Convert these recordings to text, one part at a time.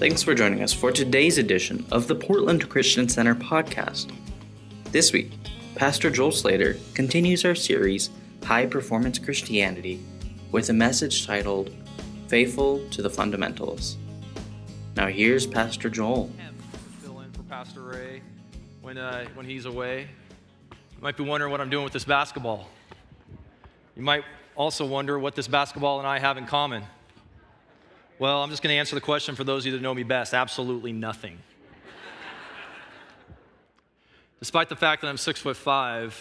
Thanks for joining us for today's edition of the Portland Christian Center podcast. This week, Pastor Joel Slater continues our series, High Performance Christianity, with a message titled, Faithful to the Fundamentals. Now here's Pastor Joel. Fill in for Pastor Ray when he's away. You might be wondering what I'm doing with this basketball. You might also wonder what this basketball and I have in common. Well, I'm just going to answer the question for those of you that know me best. Absolutely nothing. Despite the fact that I'm 6'5",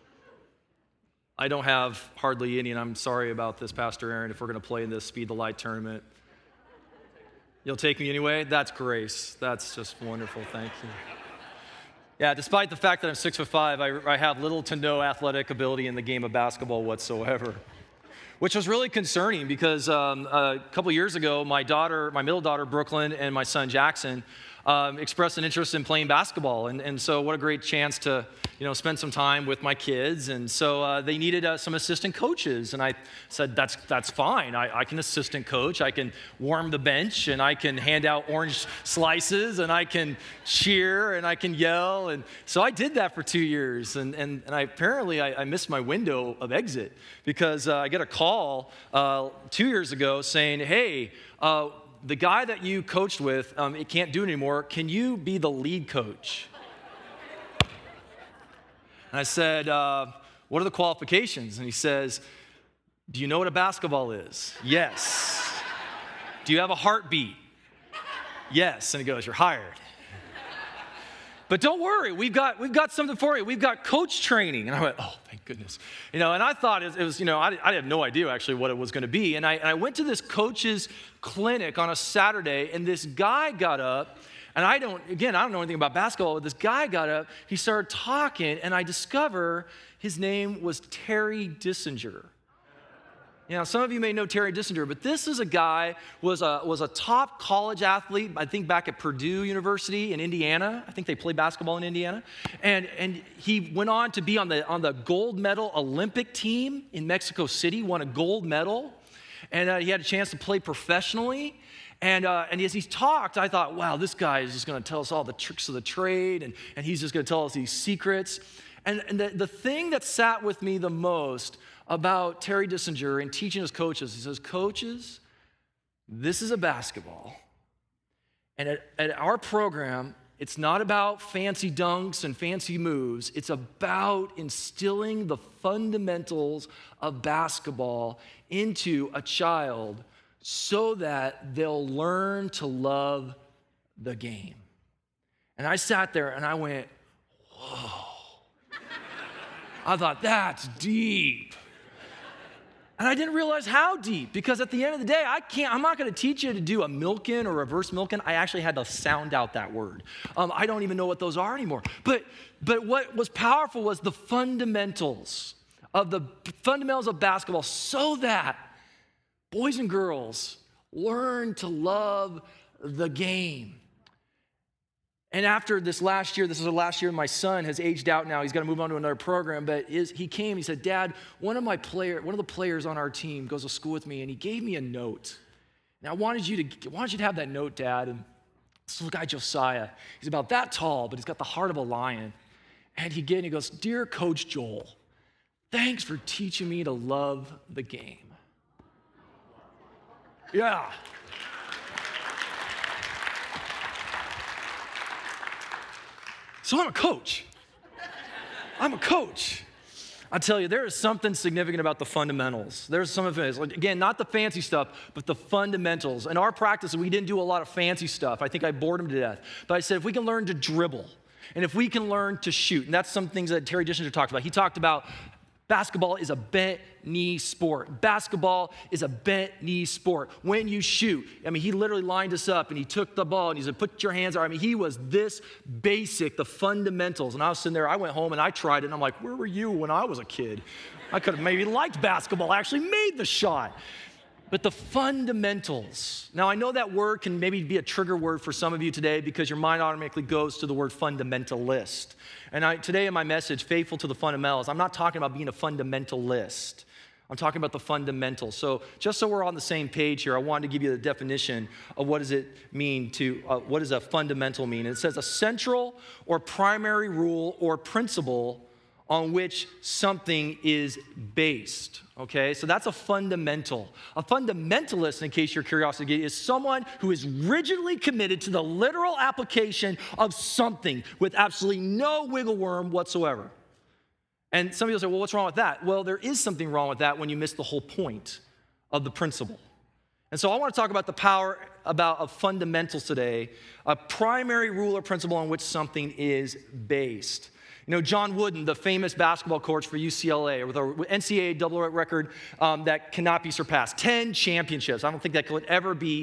I don't have hardly any, and I'm sorry about this, Pastor Aaron, if we're going to play in this Speed the Light tournament. You'll take me anyway? That's grace. That's just wonderful. Thank you. Yeah, despite the fact that I'm 6'5", I have little to no athletic ability in the game of basketball whatsoever, which was really concerning because a couple years ago, my middle daughter, Brooklyn, and my son, Jackson, expressed an interest in playing basketball. And so what a great chance to, spend some time with my kids. And so they needed some assistant coaches. And I said, that's fine. I can assistant coach. I can warm the bench, and I can hand out orange slices, and I can cheer, and I can yell. And so I did that for 2 years. And I missed my window of exit because I get a call 2 years ago saying, hey, the guy that you coached with, it can't do it anymore. Can you be the lead coach? And I said, what are the qualifications? And he says, do you know what a basketball is? Yes. Do you have a heartbeat? Yes. And he goes, you're hired. But don't worry, we've got something for you. We've got coach training. And I went, oh, thank goodness. And I thought it was, I had no idea actually what it was going to be. And I went to this coach's clinic on a Saturday, and this guy got up, and I don't know anything about basketball, but this guy got up, he started talking, and I discover his name was Terry Dissinger. Some of you may know Terry Dissinger, but this is a guy, was a top college athlete, I think back at Purdue University in Indiana. I think they play basketball in Indiana. And he went on to be on the gold medal Olympic team in Mexico City, won a gold medal. And he had a chance to play professionally. And as he talked, I thought, wow, this guy is just going to tell us all the tricks of the trade, and he's just going to tell us these secrets. And the thing that sat with me the most about Terry Dissinger and teaching his coaches, he says, coaches, this is a basketball. And at our program, it's not about fancy dunks and fancy moves. It's about instilling the fundamentals of basketball into a child so that they'll learn to love the game. And I sat there and I went, whoa. I thought, that's deep. And I didn't realize how deep, because at the end of the day, I'm not going to teach you to do a milk-in or reverse milk-in. I actually had to sound out that word. I don't even know what those are anymore. But what was powerful was the fundamentals of basketball, so that boys and girls learn to love the game. And after this last year, this is the last year my son has aged out now. He's got to move on to another program. But he came, he said, Dad, one of the players on our team goes to school with me, and he gave me a note. And I wanted you to have that note, Dad. And this little guy, Josiah, he's about that tall, but he's got the heart of a lion. And he goes, Dear Coach Joel, thanks for teaching me to love the game. Yeah. So I'm a coach. I tell you, there is something significant about the fundamentals. There's some of it. Again, not the fancy stuff, but the fundamentals. In our practice, we didn't do a lot of fancy stuff. I think I bored him to death. But I said, if we can learn to dribble, and if we can learn to shoot, and that's some things that Terry Dissinger talked about. He talked about basketball is a bent knee sport. Basketball is a bent knee sport. When you shoot, he literally lined us up and he took the ball and he said, put your hands out. He was this basic, the fundamentals. And I was sitting there, I went home and I tried it. And I'm like, where were you when I was a kid? I could have maybe liked basketball. I actually made the shot. But the fundamentals. Now, I know that word can maybe be a trigger word for some of you today because your mind automatically goes to the word fundamentalist. And today in my message, Faithful to the Fundamentals, I'm not talking about being a fundamentalist. I'm talking about the fundamentals. So just so we're on the same page here, I wanted to give you the definition of what does it mean what does a fundamental mean? It says a central or primary rule or principle on which something is based, okay? So that's a fundamental. A fundamentalist, in case your curiosity, is someone who is rigidly committed to the literal application of something with absolutely no wiggle worm whatsoever. And some people say, well, what's wrong with that? Well, there is something wrong with that when you miss the whole point of the principle. And so I want to talk about the power of fundamentals today, a primary rule or principle on which something is based. You know, John Wooden, the famous basketball coach for UCLA, with an NCAA double record that cannot be surpassed, 10 championships. I don't think that could ever be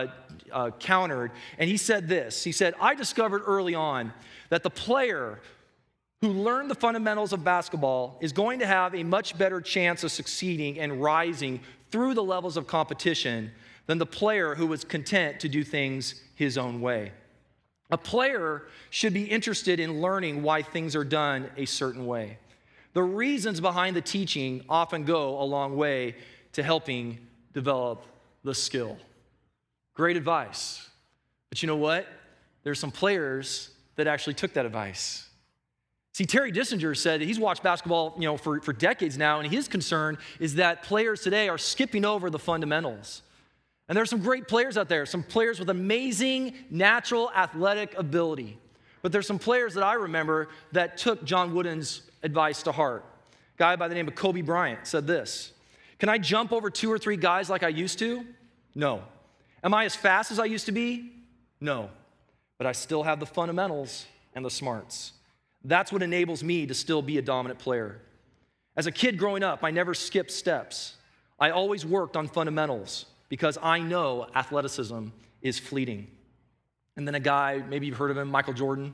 countered. And he said this. He said, I discovered early on that the player who learned the fundamentals of basketball is going to have a much better chance of succeeding and rising through the levels of competition than the player who was content to do things his own way. A player should be interested in learning why things are done a certain way. The reasons behind the teaching often go a long way to helping develop the skill. Great advice. But you know what? There's some players that actually took that advice. See, Terry Dissinger said that he's watched basketball, for decades now, and his concern is that players today are skipping over the fundamentals. And there's some great players out there, some players with amazing natural athletic ability. But there's some players that I remember that took John Wooden's advice to heart. A guy by the name of Kobe Bryant said this, can I jump over 2 or 3 guys like I used to? No. Am I as fast as I used to be? No. But I still have the fundamentals and the smarts. That's what enables me to still be a dominant player. As a kid growing up, I never skipped steps. I always worked on fundamentals because I know athleticism is fleeting. And then a guy, maybe you've heard of him, Michael Jordan.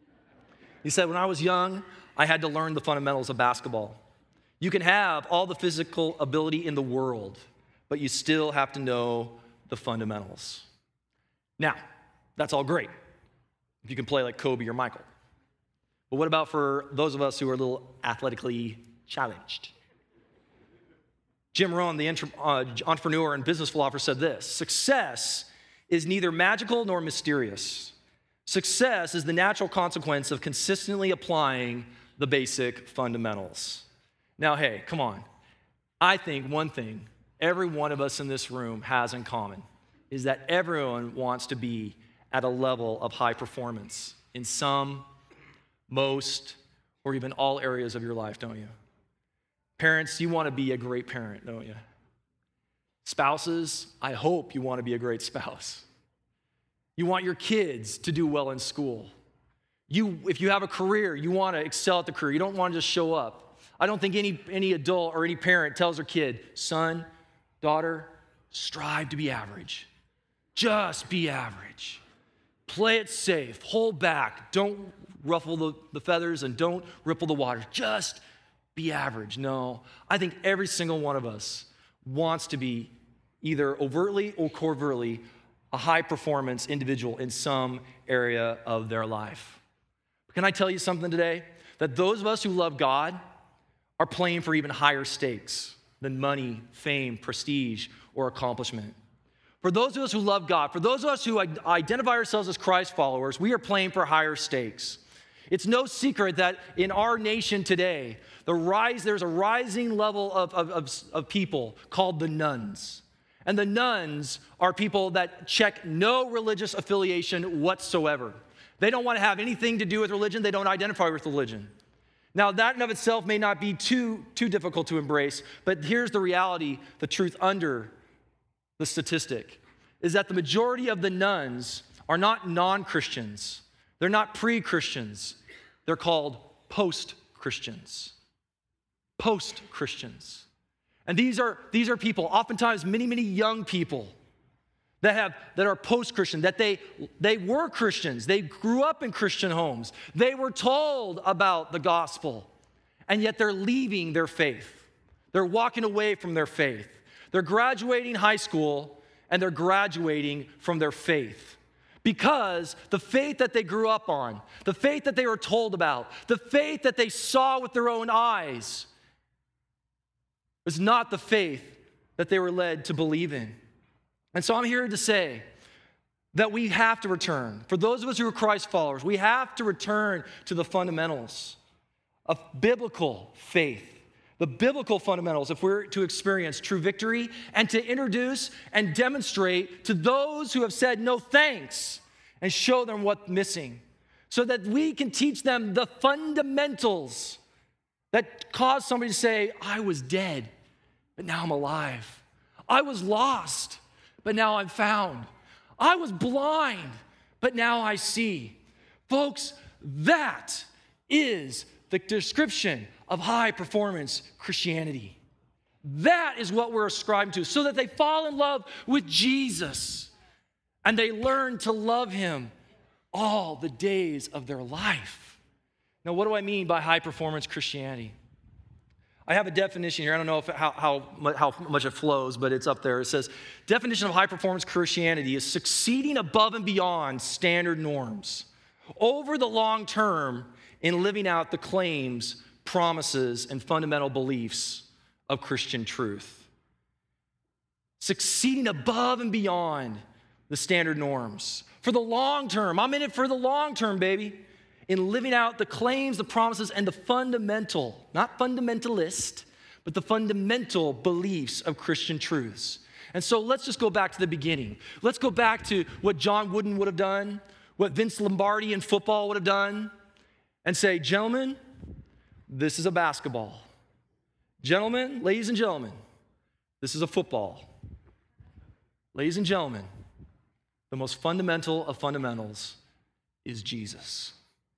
He said, when I was young, I had to learn the fundamentals of basketball. You can have all the physical ability in the world, but you still have to know the fundamentals. Now, that's all great if you can play like Kobe or Michael. But what about for those of us who are a little athletically challenged? Jim Rohn, the entrepreneur and business philosopher, said this, success is neither magical nor mysterious. Success is the natural consequence of consistently applying the basic fundamentals. Now, hey, come on. I think one thing every one of us in this room has in common is that everyone wants to be at a level of high performance in some, most, or even all areas of your life, don't you? Parents, you want to be a great parent, don't you? Spouses, I hope you want to be a great spouse. You want your kids to do well in school. If you have a career, you want to excel at the career. You don't want to just show up. I don't think any adult or any parent tells their kid, son, daughter, strive to be average. Just be average. Play it safe. Hold back. Don't ruffle the feathers and don't ripple the waters. Just be average. No, I think every single one of us wants to be either overtly or covertly a high-performance individual in some area of their life. Can I tell you something today? That those of us who love God are playing for even higher stakes than money, fame, prestige, or accomplishment. For those of us who love God, for those of us who identify ourselves as Christ followers, we are playing for higher stakes. It's no secret that in our nation today, there's a rising level of people called the nones. And the nones are people that check no religious affiliation whatsoever. They don't want to have anything to do with religion. They don't identify with religion. Now, that in of itself may not be too difficult to embrace, but here's the reality, the truth under the statistic, is that the majority of the nones are not non-Christians. They're not pre-Christians. They're called post-Christians. Post-Christians. And these are people, oftentimes many young people that are post-Christian, that they were Christians. They grew up in Christian homes. They were told about the gospel, and yet they're leaving their faith. They're walking away from their faith. They're graduating high school, and they're graduating from their faith. Because the faith that they grew up on, the faith that they were told about, the faith that they saw with their own eyes, was not the faith that they were led to believe in. And so I'm here to say that we have to return. For those of us who are Christ followers, we have to return to the fundamentals of biblical faith. The biblical fundamentals if we're to experience true victory and to introduce and demonstrate to those who have said no thanks and show them what's missing so that we can teach them the fundamentals that cause somebody to say, I was dead, but now I'm alive. I was lost, but now I'm found. I was blind, but now I see. Folks, that is the description of high-performance Christianity. That is what we're ascribing to, so that they fall in love with Jesus and they learn to love him all the days of their life. Now, what do I mean by high-performance Christianity? I have a definition here. I don't know how much it flows, but it's up there. It says, definition of high-performance Christianity is succeeding above and beyond standard norms over the long term in living out the claims, promises, and fundamental beliefs of Christian truth. Succeeding above and beyond the standard norms. For the long term, I'm in it for the long term, baby. In living out the claims, the promises, and the fundamental, not fundamentalist, but the fundamental beliefs of Christian truths. And so let's just go back to the beginning. Let's go back to what John Wooden would have done, what Vince Lombardi in football would have done, and say, gentlemen, this is a basketball. Gentlemen, ladies and gentlemen, this is a football. Ladies and gentlemen, the most fundamental of fundamentals is Jesus.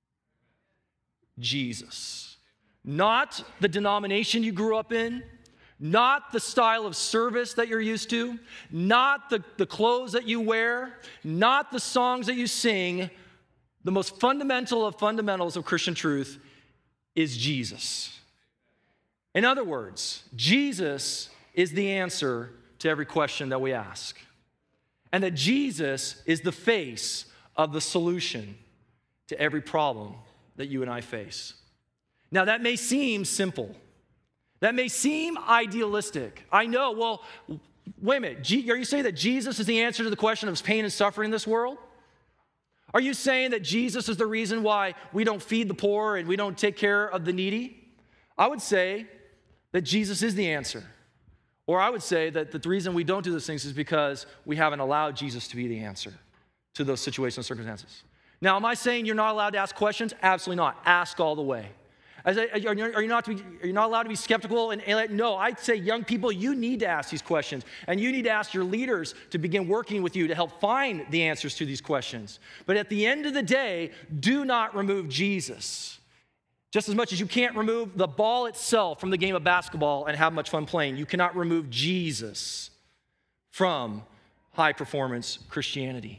Jesus. Not the denomination you grew up in, not the style of service that you're used to, not the clothes that you wear, not the songs that you sing. The most fundamental of fundamentals of Christian truth is Jesus. In other words, Jesus is the answer to every question that we ask. And that Jesus is the face of the solution to every problem that you and I face. Now, that may seem simple. That may seem idealistic. I know, well, wait a minute. Are you saying that Jesus is the answer to the question of pain and suffering in this world? Are you saying that Jesus is the reason why we don't feed the poor and we don't take care of the needy? I would say that Jesus is the answer. Or I would say that the reason we don't do those things is because we haven't allowed Jesus to be the answer to those situations and circumstances. Now, am I saying you're not allowed to ask questions? Absolutely not. Ask all the way. Are you not allowed to be skeptical? No, I'd say young people, you need to ask these questions. And you need to ask your leaders to begin working with you to help find the answers to these questions. But at the end of the day, do not remove Jesus. Just as much as you can't remove the ball itself from the game of basketball and have much fun playing, you cannot remove Jesus from high-performance Christianity.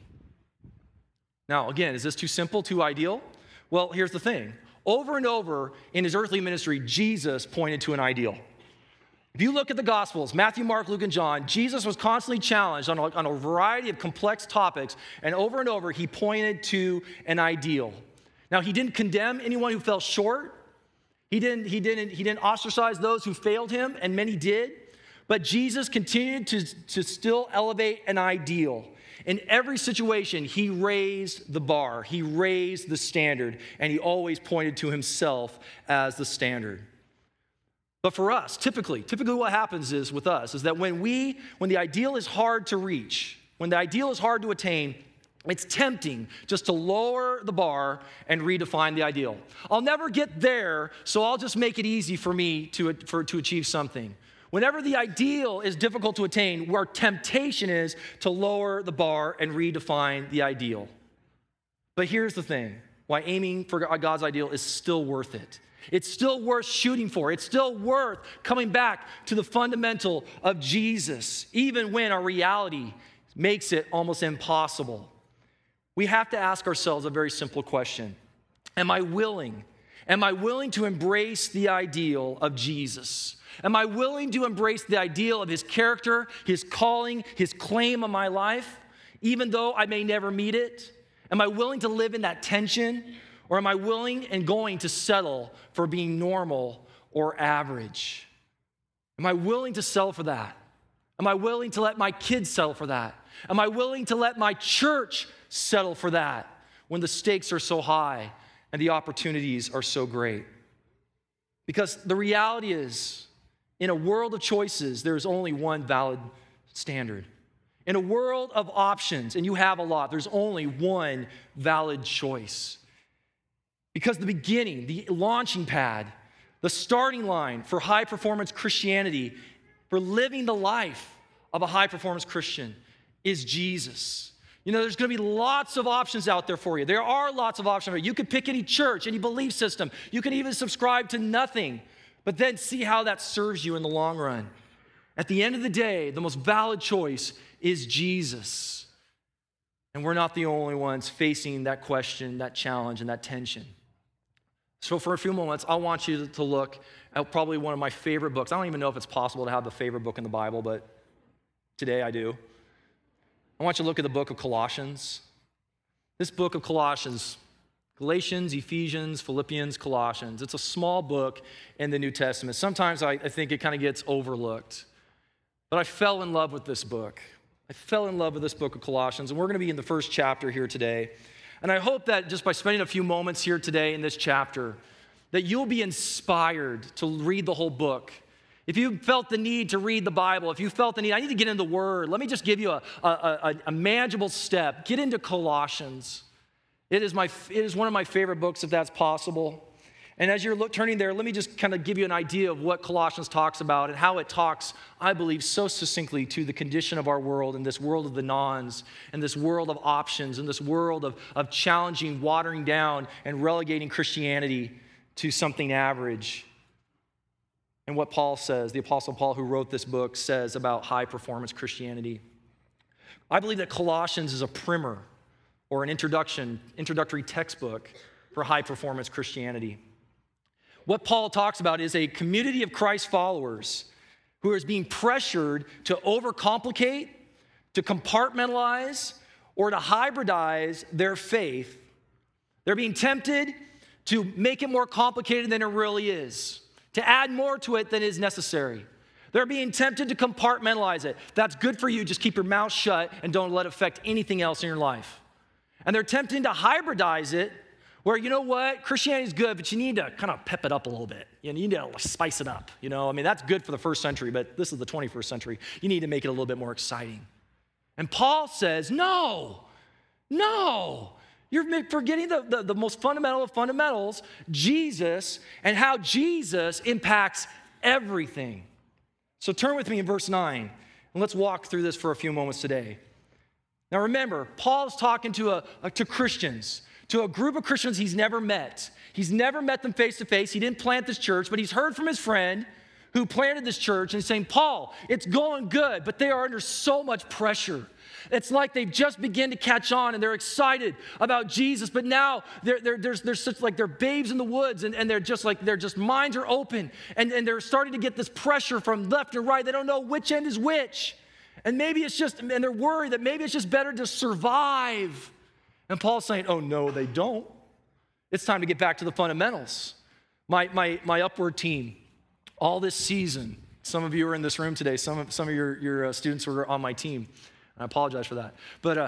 Now, again, is this too simple, too ideal? Well, here's the thing. Over and over in his earthly ministry, Jesus pointed to an ideal. If you look at the Gospels, Matthew, Mark, Luke, and John, Jesus was constantly challenged on a variety of complex topics, and over he pointed to an ideal. Now, he didn't condemn anyone who fell short. He didn't ostracize those who failed him, and many did. But Jesus continued to still elevate an ideal. In every situation, he raised the bar, he raised the standard, and he always pointed to himself as the standard. But for us, typically what happens is with us is that when the ideal is hard to reach, when the ideal is hard to attain, it's tempting just to lower the bar and redefine the ideal. I'll never get there, so I'll just make it easy for me to achieve something. Whenever the ideal is difficult to attain, where temptation is to lower the bar and redefine the ideal. But here's the thing, why aiming for God's ideal is still worth it. It's still worth shooting for. It's still worth coming back to the fundamental of Jesus, even when our reality makes it almost impossible. We have to ask ourselves a very simple question. Am I willing to embrace the ideal of Jesus? Am I willing to embrace the ideal of his character, his calling, his claim on my life, even though I may never meet it? Am I willing to live in that tension? Or am I willing and going to settle for being normal or average? Am I willing to settle for that? Am I willing to let my kids settle for that? Am I willing to let my church settle for that when the stakes are so high and the opportunities are so great? Because the reality is, in a world of choices, there's only one valid standard. In a world of options, and you have a lot, there's only one valid choice. Because the beginning, the launching pad, the starting line for high-performance Christianity, for living the life of a high-performance Christian, is Jesus. You know, there's going to be lots of options out there for you. There are lots of options. You could pick any church, any belief system. You can even subscribe to nothing, but then see how that serves you in the long run. At the end of the day, the most valid choice is Jesus. And we're not the only ones facing that question, that challenge, and that tension. So for a few moments, I want you to look at probably one of my favorite books. I don't even know if it's possible to have a favorite book in the Bible, but today I do. I want you to look at the book of Colossians. This book of Colossians, Galatians, Ephesians, Philippians, Colossians. It's a small book in the New Testament. Sometimes I think it kind of gets overlooked. But I fell in love with this book. I fell in love with this book of Colossians, and we're going to be in the first chapter here today. And I hope that just by spending a few moments here today in this chapter, that you'll be inspired to read the whole book. If you felt the need to read the Bible, if you felt the need, I need to get into the Word, let me just give you a manageable step. Get into Colossians. It is one of my favorite books, if that's possible. And as you're turning there, let me just kind of give you an idea of what Colossians talks about and how it talks, I believe, so succinctly to the condition of our world and this world of the nons and this world of options and this world of challenging, watering down, and relegating Christianity to something average. And what Paul says, the Apostle Paul, who wrote this book, says about high-performance Christianity. I believe that Colossians is a primer or an introductory textbook for high-performance Christianity. What Paul talks about is a community of Christ followers who is being pressured to overcomplicate, to compartmentalize, or to hybridize their faith. They're being tempted to make it more complicated than it really is, to add more to it than is necessary. They're being tempted to compartmentalize it. That's good for you. Just keep your mouth shut and don't let it affect anything else in your life. And they're tempting to hybridize it where, you know what, Christianity is good, but you need to kind of pep it up a little bit. You need to spice it up. You know, I mean, that's good for the first century, but this is the 21st century. You need to make it a little bit more exciting. And Paul says, no, you're forgetting the most fundamental of fundamentals, Jesus, and how Jesus impacts everything. So turn with me in verse 9, and let's walk through this for a few moments today. Now remember, Paul's talking to Christians, to a group of Christians he's never met. He's never met them face to face. He didn't plant this church, but he's heard from his friend who planted this church and he's saying, Paul, it's going good, but they are under so much pressure. It's like they've just begun to catch on and they're excited about Jesus, but now they're such like they're babes in the woods and they're just minds are open and they're starting to get this pressure from left and right. They don't know which end is which. And they're worried that maybe it's just better to survive. And Paul's saying, oh no, they don't. It's time to get back to the fundamentals. My Upward team, all this season, some of you are in this room today, some of your students were on my team. I apologize for that.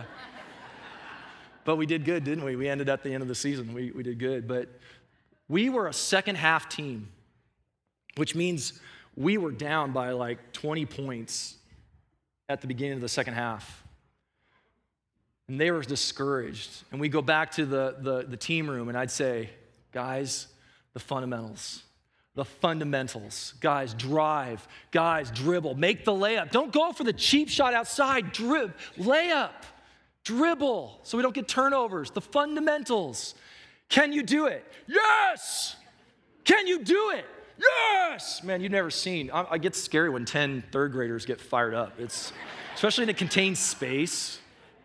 But we did good, didn't we? We ended at the end of the season. We did good. But we were a second half team, which means we were down by like 20 points at the beginning of the second half. And they were discouraged. And we go back to the team room, and I'd say, guys, the fundamentals. The fundamentals. Guys, drive. Guys, dribble. Make the layup. Don't go for the cheap shot outside. Layup. Dribble. So we don't get turnovers. The fundamentals. Can you do it? Yes! Can you do it? Yes! Man, you've never seen. I get scary when 10 third graders get fired up. It's especially in a contained space.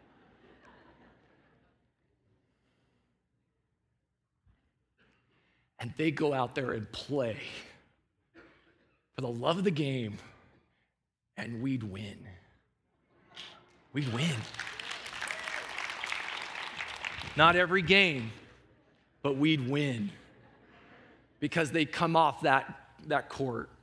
And they go out there and play for the love of the game, and we'd win. We'd win. Not every game, but we'd win. Because they come off that court,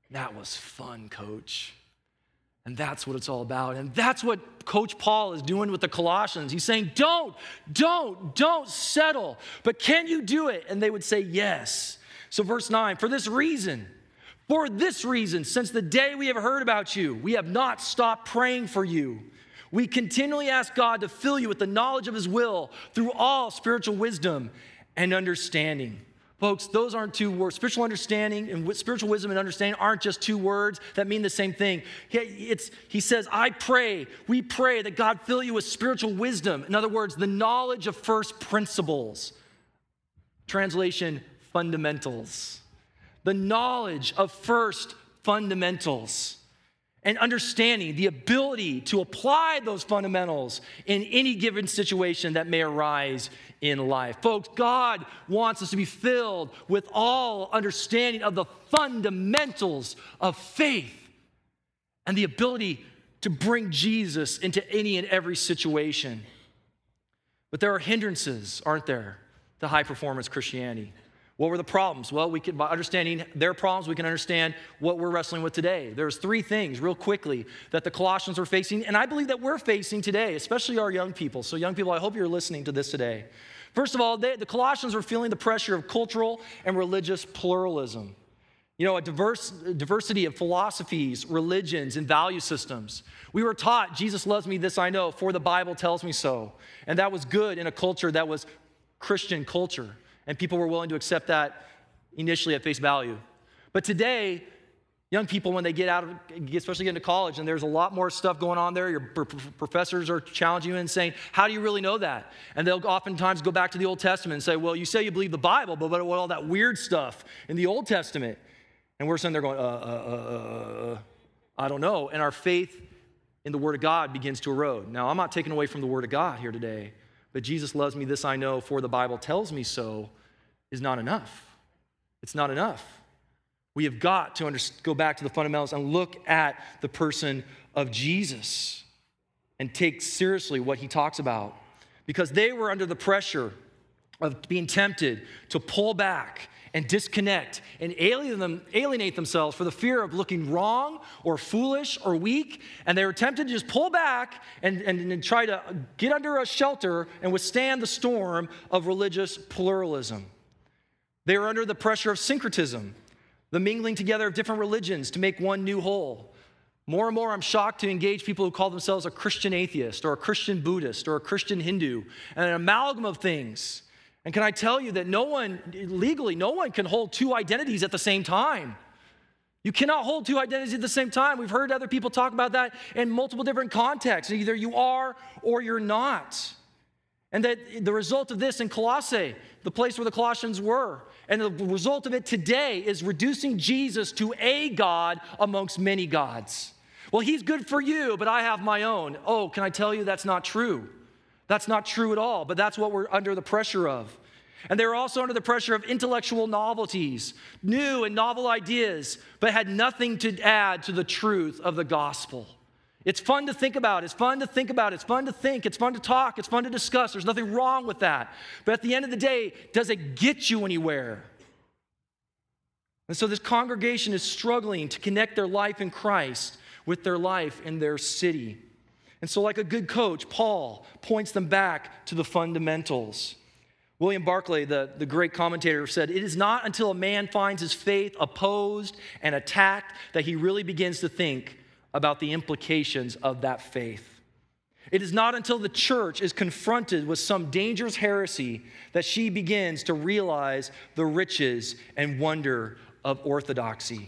That was fun, coach. And that's what it's all about. And that's what Coach Paul is doing with the Colossians. He's saying, don't settle. But can you do it? And they would say, yes. So verse 9, for this reason, since the day we have heard about you, we have not stopped praying for you. We continually ask God to fill you with the knowledge of his will through all spiritual wisdom and understanding. Folks, those aren't two words. Spiritual understanding and spiritual wisdom and understanding aren't just two words that mean the same thing. He says, we pray that God fill you with spiritual wisdom. In other words, the knowledge of first principles. Translation, fundamentals. The knowledge of first fundamentals. And understanding, the ability to apply those fundamentals in any given situation that may arise in life. Folks, God wants us to be filled with all understanding of the fundamentals of faith and the ability to bring Jesus into any and every situation. But there are hindrances, aren't there, to high-performance Christianity? What were the problems? Well, by understanding their problems, we can understand what we're wrestling with today. There's three things, real quickly, that the Colossians were facing, and I believe that we're facing today, especially our young people. So young people, I hope you're listening to this today. First of all, the Colossians were feeling the pressure of cultural and religious pluralism. You know, a diversity of philosophies, religions, and value systems. We were taught, Jesus loves me, this I know, for the Bible tells me so. And that was good in a culture that was Christian culture. And people were willing to accept that initially at face value. But today, young people, when they especially get into college, and there's a lot more stuff going on there, your professors are challenging you and saying, how do you really know that? And they'll oftentimes go back to the Old Testament and say, well, you say you believe the Bible, but what all that weird stuff in the Old Testament? And we're sitting there going, I don't know. And our faith in the Word of God begins to erode. Now, I'm not taking away from the Word of God here today, but Jesus loves me, this I know, for the Bible tells me so, is not enough. It's not enough. We have got to go back to the fundamentals and look at the person of Jesus and take seriously what he talks about. Because they were under the pressure of being tempted to pull back and disconnect and alienate themselves for the fear of looking wrong or foolish or weak. And they were tempted to just pull back and try to get under a shelter and withstand the storm of religious pluralism. They were under the pressure of syncretism, the mingling together of different religions to make one new whole. More and more, I'm shocked to engage people who call themselves a Christian atheist or a Christian Buddhist or a Christian Hindu, and an amalgam of things. And can I tell you that legally, no one can hold two identities at the same time. You cannot hold two identities at the same time. We've heard other people talk about that in multiple different contexts. Either you are or you're not. And that the result of this in Colossae, the place where the Colossians were, and the result of it today is reducing Jesus to a God amongst many gods. Well, he's good for you, but I have my own. Oh, can I tell you that's not true? That's not true at all, but that's what we're under the pressure of. And they were also under the pressure of intellectual novelties, new and novel ideas, but had nothing to add to the truth of the gospel. It's fun to think about. It's fun to think. It's fun to talk. It's fun to discuss. There's nothing wrong with that. But at the end of the day, does it get you anywhere? And so this congregation is struggling to connect their life in Christ with their life in their city. And so like a good coach, Paul points them back to the fundamentals. William Barclay, the great commentator, said, "It is not until a man finds his faith opposed and attacked that he really begins to think about the implications of that faith. It is not until the church is confronted with some dangerous heresy that she begins to realize the riches and wonder of orthodoxy."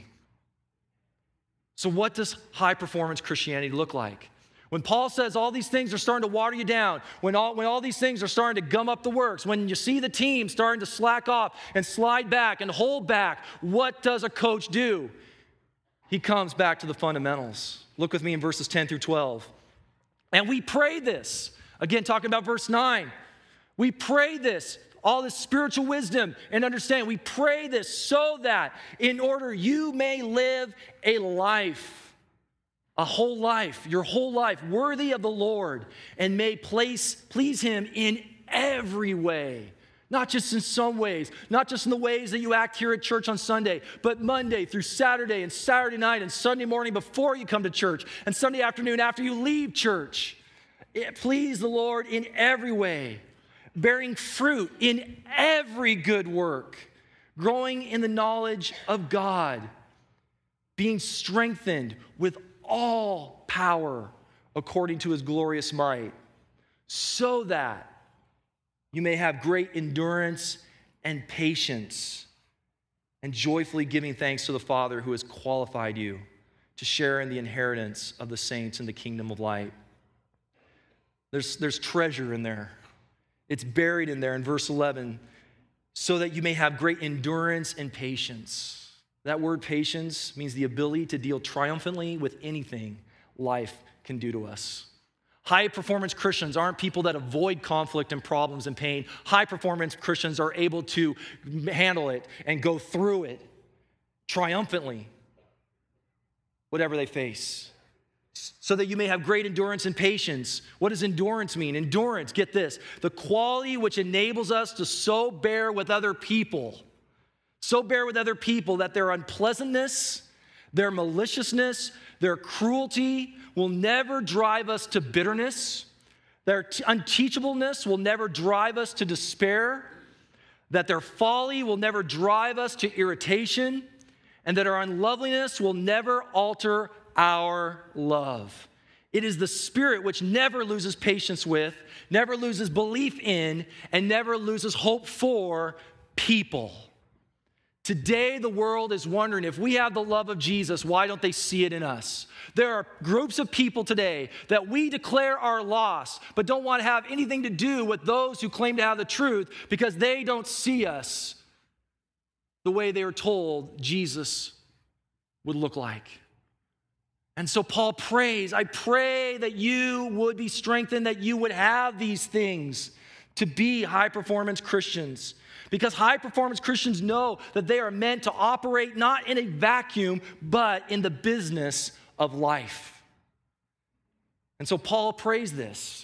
So what does high-performance Christianity look like? When Paul says all these things are starting to water you down, when all these things are starting to gum up the works, when you see the team starting to slack off and slide back and hold back, what does a coach do? He comes back to the fundamentals. Look with me in verses 10 through 12. And we pray this. Again, talking about verse 9. We pray this, all this spiritual wisdom and understanding. We pray this so that in order you may live a life, a whole life, your whole life, worthy of the Lord, and may please him in every way. Not just in some ways, not just in the ways that you act here at church on Sunday, but Monday through Saturday and Saturday night and Sunday morning before you come to church and Sunday afternoon after you leave church. Please the Lord in every way, bearing fruit in every good work, growing in the knowledge of God, being strengthened with all power according to his glorious might, so that you may have great endurance and patience, and joyfully giving thanks to the Father who has qualified you to share in the inheritance of the saints in the kingdom of light. There's treasure in there. It's buried in there in verse 11, so that you may have great endurance and patience. That word patience means the ability to deal triumphantly with anything life can do to us. High-performance Christians aren't people that avoid conflict and problems and pain. High-performance Christians are able to handle it and go through it triumphantly, whatever they face, so that you may have great endurance and patience. What does endurance mean? Endurance, get this, the quality which enables us to so bear with other people that their unpleasantness, their maliciousness, their cruelty will never drive us to bitterness. Their unteachableness will never drive us to despair. That their folly will never drive us to irritation. And that our unloveliness will never alter our love. It is the Spirit which never loses patience with, never loses belief in, and never loses hope for people. Today, the world is wondering, if we have the love of Jesus, why don't they see it in us? There are groups of people today that we declare are lost, but don't want to have anything to do with those who claim to have the truth because they don't see us the way they were told Jesus would look like. And so Paul prays, I pray that you would be strengthened, that you would have these things to be high-performance Christians. Because high-performance Christians know that they are meant to operate not in a vacuum, but in the business of life. And so Paul prays this.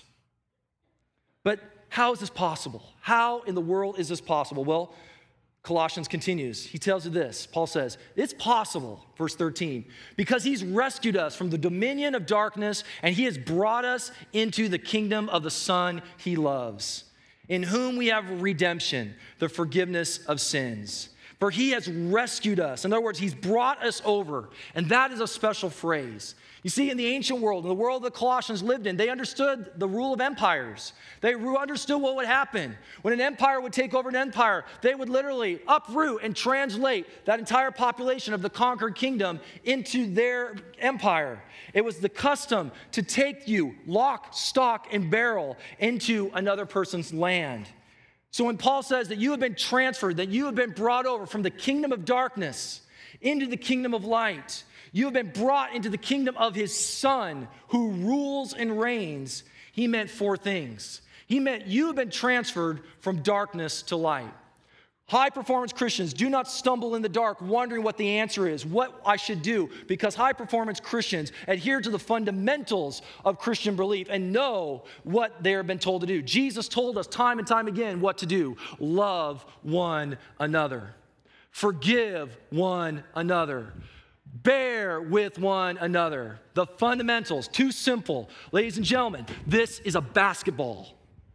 But how is this possible? How in the world is this possible? Well, Colossians continues. He tells you this. Paul says, it's possible, verse 13, because he's rescued us from the dominion of darkness and he has brought us into the kingdom of the Son he loves, in whom we have redemption, the forgiveness of sins. For he has rescued us. In other words, he's brought us over. And that is a special phrase. You see, in the ancient world, in the world the Colossians lived in, they understood the rule of empires. They understood what would happen. When an empire would take over an empire, they would literally uproot and translate that entire population of the conquered kingdom into their empire. It was the custom to take you, lock, stock, and barrel into another person's land. So when Paul says that you have been transferred, that you have been brought over from the kingdom of darkness into the kingdom of light, you have been brought into the kingdom of his Son who rules and reigns, he meant four things. He meant you have been transferred from darkness to light. High-performance Christians do not stumble in the dark wondering what the answer is, what I should do, because high-performance Christians adhere to the fundamentals of Christian belief and know what they have been told to do. Jesus told us time and time again what to do. Love one another. Forgive one another. Bear with one another. The fundamentals, too simple. Ladies and gentlemen, this is a basketball.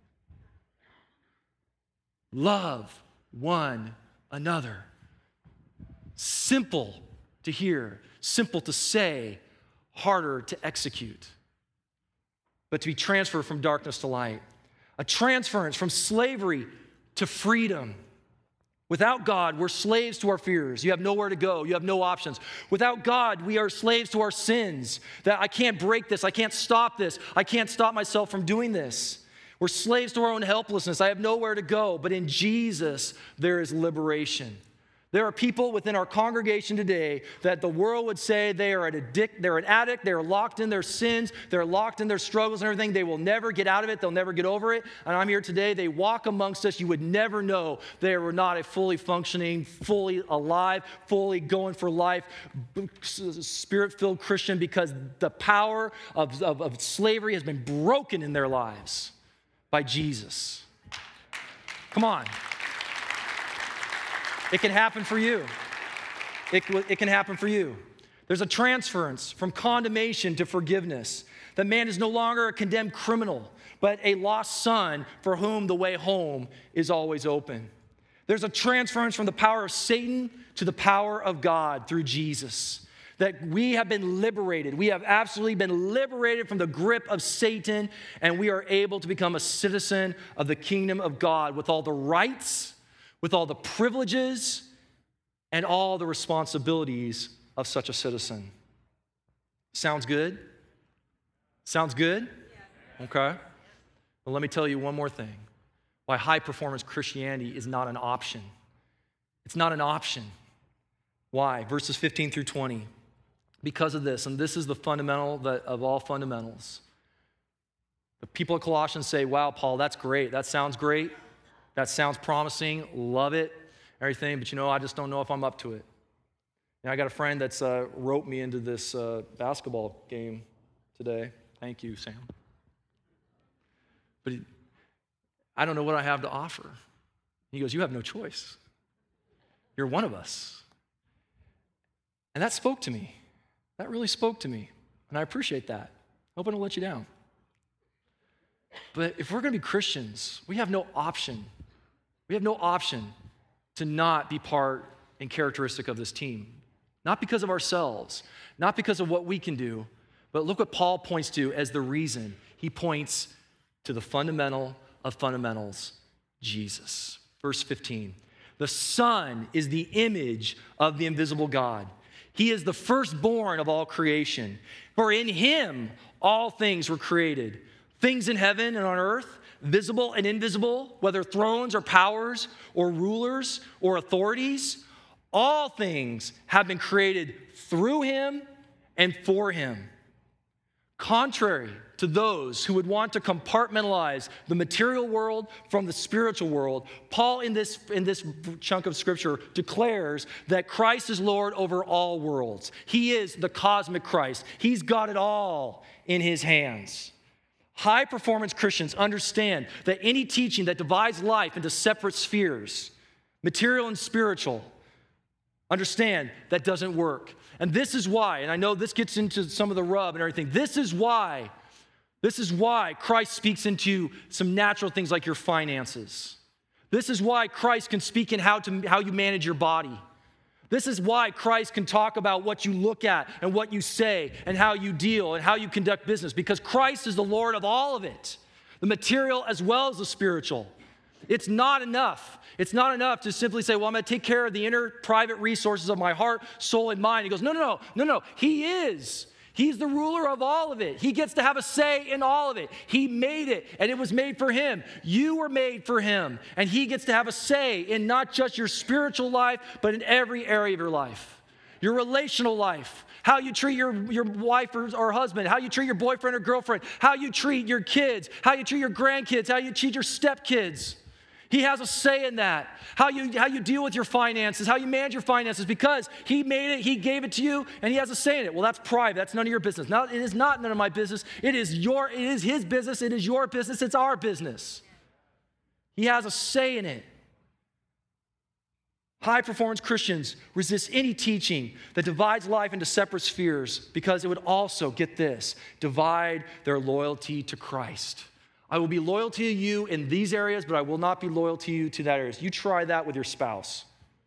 Love one another. Simple to hear, simple to say, harder to execute. But to be transferred from darkness to light. A transference from slavery to freedom. Without God, we're slaves to our fears. You have nowhere to go. You have no options. Without God, we are slaves to our sins. That I can't break this. I can't stop this. I can't stop myself from doing this. We're slaves to our own helplessness. I have nowhere to go. But in Jesus, there is liberation. There are people within our congregation today that the world would say they're an addict, they're locked in their sins, they're locked in their struggles and everything. They will never get out of it, they'll never get over it. And I'm here today, they walk amongst us. You would never know they were not a fully functioning, fully alive, fully going for life, spirit-filled Christian, because the power of slavery has been broken in their lives by Jesus. Come on. It can happen for you. It can happen for you. There's a transference from condemnation to forgiveness. That man is no longer a condemned criminal, but a lost son for whom the way home is always open. There's a transference from the power of Satan to the power of God through Jesus. That we have been liberated. We have absolutely been liberated from the grip of Satan, and we are able to become a citizen of the kingdom of God with all the rights, with all the privileges, and all the responsibilities of such a citizen. Sounds good? Sounds good? Okay. Well, let me tell you one more thing. Why high-performance Christianity is not an option. It's not an option. Why? Verses 15 through 20. Because of this, and this is the fundamental of all fundamentals. The people of Colossians say, wow, Paul, that's great. That sounds great. That sounds promising. Love it, everything. But I just don't know if I'm up to it. I got a friend that's roped me into this basketball game today. Thank you, Sam. But I don't know what I have to offer. He goes, you have no choice. You're one of us. And that spoke to me. That really spoke to me. And I appreciate that. I hope I don't let you down. But if we're going to be Christians, we have no option. We have no option to not be part and characteristic of this team. Not because of ourselves, not because of what we can do, but look what Paul points to as the reason. He points to the fundamental of fundamentals, Jesus. Verse 15, the Son is the image of the invisible God. He is the firstborn of all creation. For in him all things were created, things in heaven and on earth, visible and invisible, whether thrones or powers or rulers or authorities. All things have been created through him and for him. Contrary to those who would want to compartmentalize the material world from the spiritual world, Paul in this chunk of scripture declares that Christ is Lord over all worlds. He is the cosmic Christ. He's got it all in his hands. High-performance Christians understand that any teaching that divides life into separate spheres, material and spiritual, understand that doesn't work. And this is why, and I know this gets into some of the rub and everything, this is why Christ speaks into some natural things like your finances. This is why Christ can speak in how you manage your body. This is why Christ can talk about what you look at and what you say and how you deal and how you conduct business, because Christ is the Lord of all of it, the material as well as the spiritual. It's not enough. It's not enough to simply say, well, I'm going to take care of the inner private resources of my heart, soul, and mind. He goes, no. He is. He's the ruler of all of it. He gets to have a say in all of it. He made it, and it was made for him. You were made for him, and he gets to have a say in not just your spiritual life, but in every area of your life. Your relational life, how you treat your wife or husband, how you treat your boyfriend or girlfriend, how you treat your kids, how you treat your grandkids, how you treat your stepkids. He has a say in that. How you deal with your finances, how you manage your finances, because he made it, he gave it to you, and he has a say in it. Well, that's private. That's none of your business. Now, it is not none of my business. It is his business. It is your business. It's our business. He has a say in it. High-performance Christians resist any teaching that divides life into separate spheres, because it would also, get this, divide their loyalty to Christ. I will be loyal to you in these areas, but I will not be loyal to you to that area. You try that with your spouse.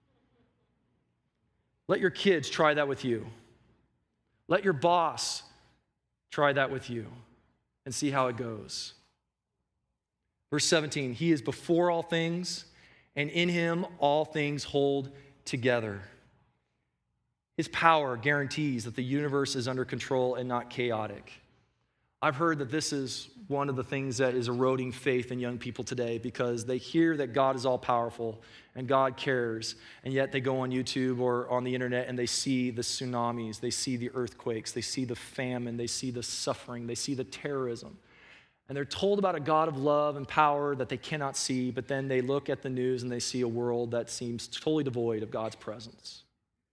Let your kids try that with you. Let your boss try that with you and see how it goes. Verse 17, he is before all things, and in him all things hold together. His power guarantees that the universe is under control and not chaotic. I've heard that this is one of the things that is eroding faith in young people today, because they hear that God is all-powerful and God cares, and yet they go on YouTube or on the internet and they see the tsunamis, they see the earthquakes, they see the famine, they see the suffering, they see the terrorism. And they're told about a God of love and power that they cannot see, but then they look at the news and they see a world that seems totally devoid of God's presence.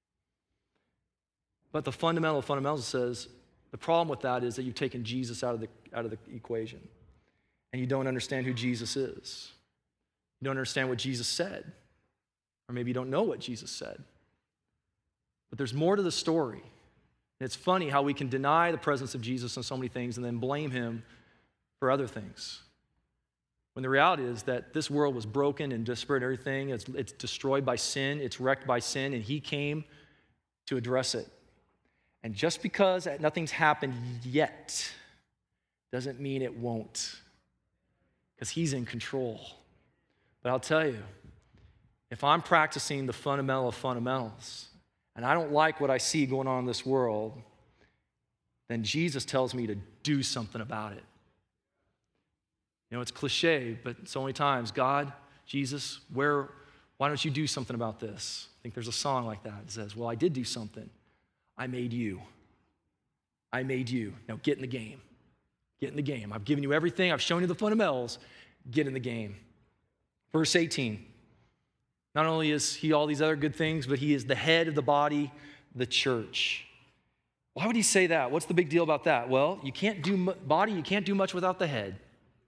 But the fundamentals says, the problem with that is that you've taken Jesus out of the equation, and you don't understand who Jesus is. You don't understand what Jesus said. Or maybe you don't know what Jesus said. But there's more to the story. And it's funny how we can deny the presence of Jesus in so many things and then blame him for other things. When the reality is that this world was broken and disparate and everything. It's destroyed by sin. It's wrecked by sin. And he came to address it. And just because nothing's happened yet doesn't mean it won't. Because he's in control. But I'll tell you, if I'm practicing the fundamental of fundamentals, and I don't like what I see going on in this world, then Jesus tells me to do something about it. You know, it's cliche, but so many times, God, Jesus, why don't you do something about this? I think there's a song like that. It says, well, I did do something. I made you. I made you. Now get in the game. Get in the game. I've given you everything. I've shown you the fundamentals. Get in the game. Verse 18. Not only is he all these other good things, but he is the head of the body, the church. Why would he say that? What's the big deal about that? Well, you can't do much without the head.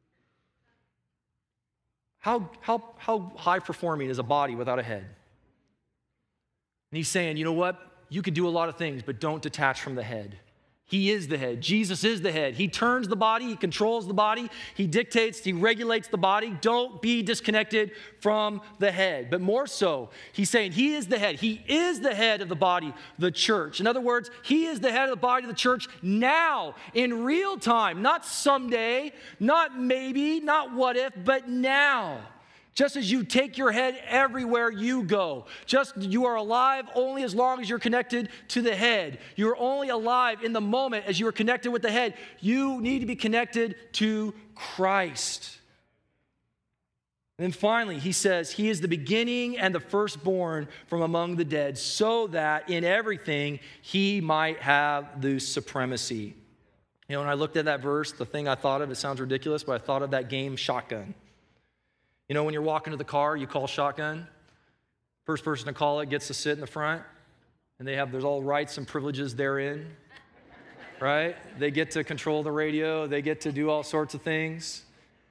How high performing is a body without a head? And he's saying, you know what? You can do a lot of things, but don't detach from the head. He is the head. Jesus is the head. He turns the body. He controls the body. He dictates, he regulates the body. Don't be disconnected from the head. But more so, he's saying he is the head. He is the head of the body, the church. In other words, he is the head of the body of the church now, in real time, not someday, not maybe, not what if, but now. Just as you take your head everywhere you go. You are alive only as long as you're connected to the head. You're only alive in the moment as you are connected with the head. You need to be connected to Christ. And then finally, he says, he is the beginning and the firstborn from among the dead, so that in everything he might have the supremacy. You know, when I looked at that verse, the thing I thought of, it sounds ridiculous, but I thought of that game Shotgun. You know, when you're walking to the car, you call shotgun. First person to call it gets to sit in the front, and there's all rights and privileges therein, right? They get to control the radio. They get to do all sorts of things.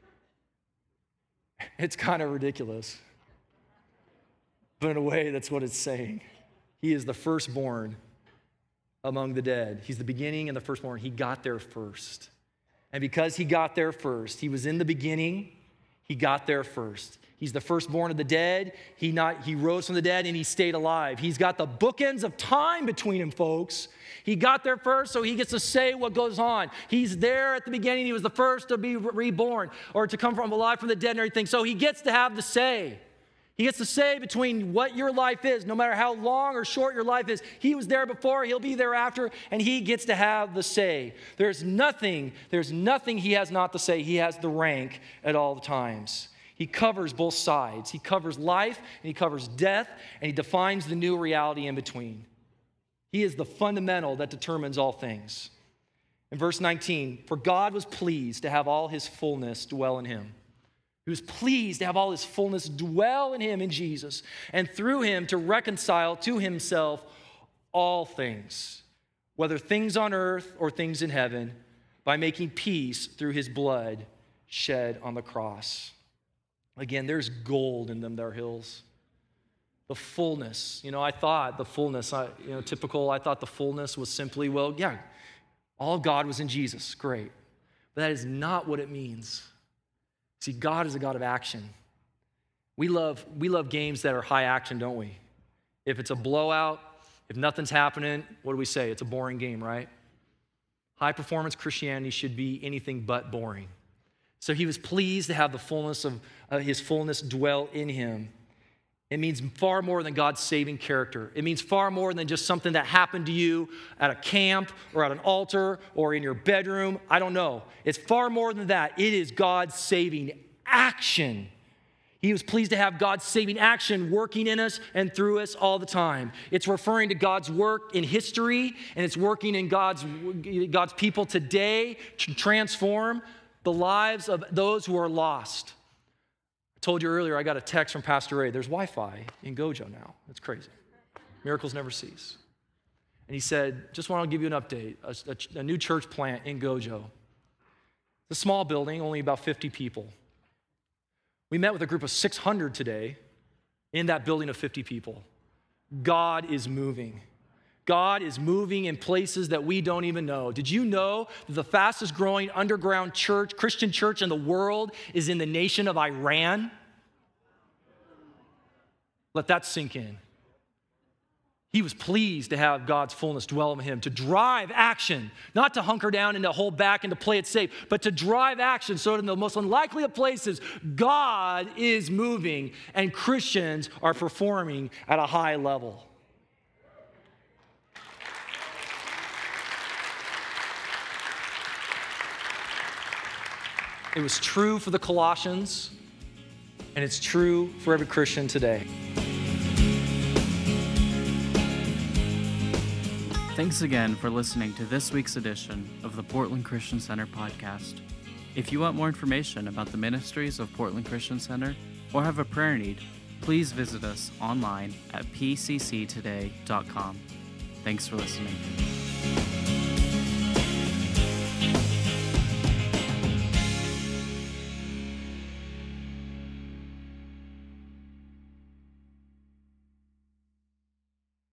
It's kind of ridiculous. But in a way, that's what it's saying. He is the firstborn among the dead. He's the beginning and the firstborn. He got there first. And because he got there first, he was in the beginning. He got there first. He's the firstborn of the dead. He rose from the dead and he stayed alive. He's got the bookends of time between him, folks. He got there first, so he gets to say what goes on. He's there at the beginning. He was the first to be reborn or to come from alive from the dead and everything. So he gets to have the say. He gets to say between what your life is, no matter how long or short your life is. He was there before, he'll be there after, and he gets to have the say. There's nothing he has not to say. He has the rank at all times. He covers both sides. He covers life, and he covers death, and he defines the new reality in between. He is the fundamental that determines all things. In verse 19, for God was pleased to have all his fullness dwell in him. He was pleased to have all his fullness dwell in him, in Jesus, and through him to reconcile to himself all things, whether things on earth or things in heaven, by making peace through his blood shed on the cross. Again, there's gold in them there hills. The fullness. You know, I thought the fullness, I thought the fullness was simply, all of God was in Jesus. Great. But that is not what it means. See, God is a God of action. We love games that are high action, don't we? If it's a blowout, if nothing's happening, what do we say? It's a boring game, right? High performance Christianity should be anything but boring. So he was pleased to have the fullness of his fullness dwell in him. It means far more than God's saving character. It means far more than just something that happened to you at a camp or at an altar or in your bedroom. I don't know. It's far more than that. It is God's saving action. He was pleased to have God's saving action working in us and through us all the time. It's referring to God's work in history, and it's working in God's people today to transform the lives of those who are lost. I told you earlier, I got a text from Pastor Ray. There's Wi-Fi in Gojo now. That's crazy. Miracles never cease. And he said, just want to give you an update, a new church plant in Gojo. It's a small building, only about 50 people. We met with a group of 600 today, in that building of 50 people. God is moving. God is moving in places that we don't even know. Did you know that the fastest growing underground church, Christian church in the world is in the nation of Iran? Let that sink in. He was pleased to have God's fullness dwell in him, to drive action, not to hunker down and to hold back and to play it safe, but to drive action so that in the most unlikely of places, God is moving and Christians are performing at a high level. It was true for the Colossians, and it's true for every Christian today. Thanks again for listening to this week's edition of the Portland Christian Center podcast. If you want more information about the ministries of Portland Christian Center or have a prayer need, please visit us online at pcctoday.com. Thanks for listening.